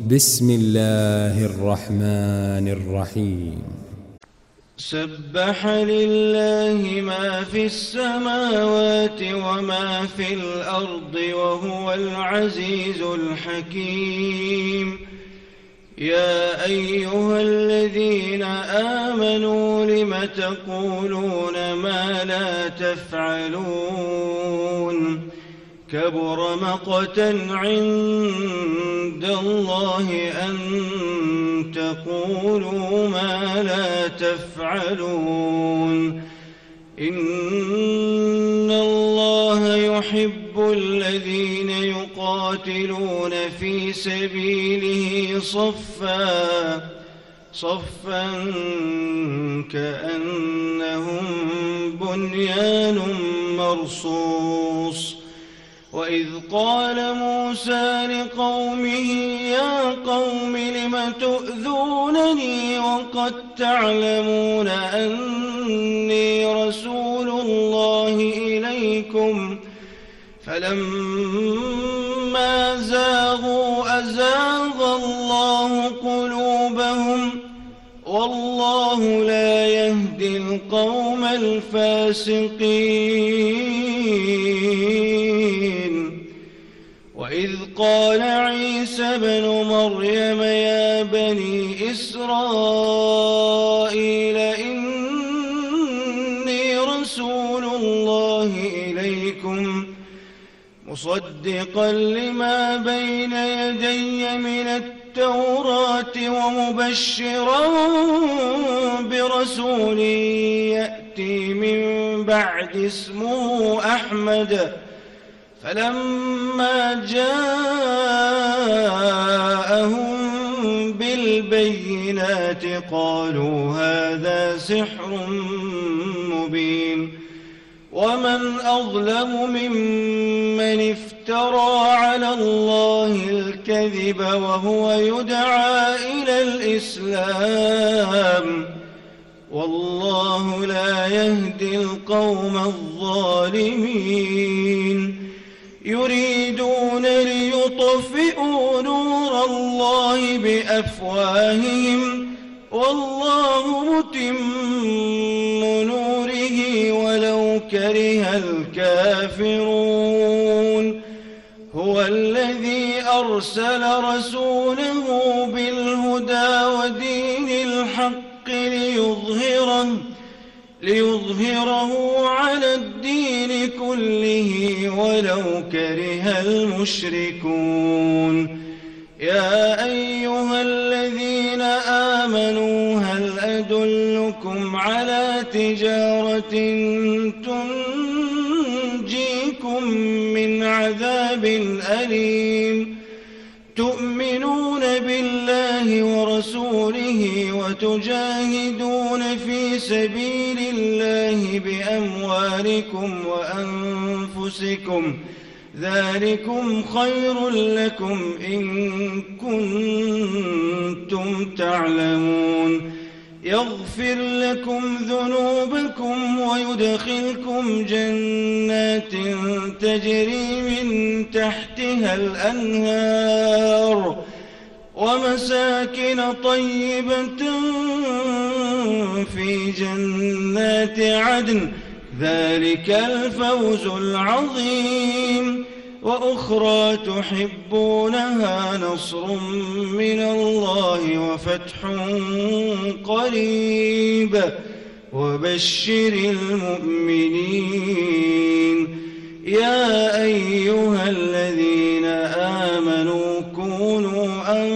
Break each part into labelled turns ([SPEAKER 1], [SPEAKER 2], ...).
[SPEAKER 1] بسم الله الرحمن الرحيم.
[SPEAKER 2] سبح لله ما في السماوات وما في الأرض وهو العزيز الحكيم. يا أيها الذين آمنوا لم تقولون ما لا تفعلون؟ كبر مقتا عند الله أن تقولوا ما لا تفعلون. إن الله يحب الذين يقاتلون في سبيله صفا كأنهم بنيان مرصوص. وإذ قال موسى لقومه يا قوم لم تؤذونني وقد تعلمون أني رسول الله إليكم فلما زاغوا أزاغ الله قلوبهم والله لا يهدي القوم الفاسقين. وإذ قال عيسى بن مريم يا بني إسرائيل إني رسول الله إليكم مصدقا لما بين يدي من التوراة ومبشرا برسول يأتي من بعد اسمه أحمد. فلما جاءهم بالبينات قالوا هذا سحر مبين. ومن أظلم ممن افترى على الله الكذب وهو يدعى إلى الإسلام والله لا يهدي القوم الظالمين. يريدون ليطفئوا نور الله بأفواههم والله متم نوره ولو كره الكافرون. هو الذي أرسل رسوله بالهدى ودين الحق ليظهره على الدين كله ولو كره المشركون. يا أيها الذين آمنوا هل أدلكم على تجارة تنجيكم من عذاب أليم؟ تؤمنون بالله ورسوله وتجاهدون في سبيل الله بأموالكم وأنفسكم ذلكم خير لكم إن كنتم تعلمون. يغفر لكم ذنوبكم ويدخلكم جنات تجري من تحتها الأنهار ومساكن طيبة في جنات عدن ذلك الفوز العظيم. وأخرى تحبونها نصر من الله وفتح قريب وبشر المؤمنين. يا أيها الذين آمنوا كونوا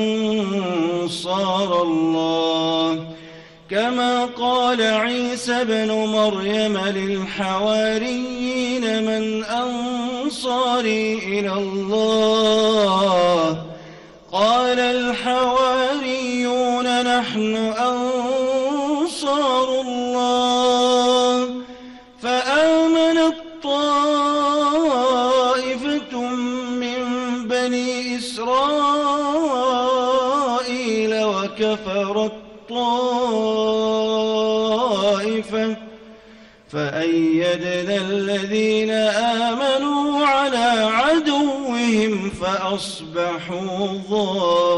[SPEAKER 2] أنصار الله كما قال عيسى بن مريم للحواريين من أنصاري إلى الله؟ قال الحواريون نحن أنصار الله. فآمنت طائفة من بني إسرائيل وكفرت طائفة فأيدنا الذين آمنوا على عدوهم فأصبحوا ظاهرين.